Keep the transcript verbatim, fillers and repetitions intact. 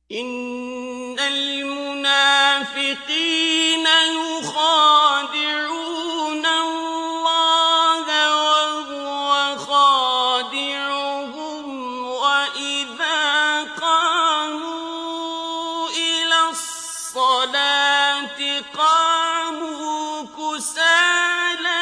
إن المنافقين يخادعون الله وهو خادعهم وإذا قاموا إلى الصلاة قاموا كسالى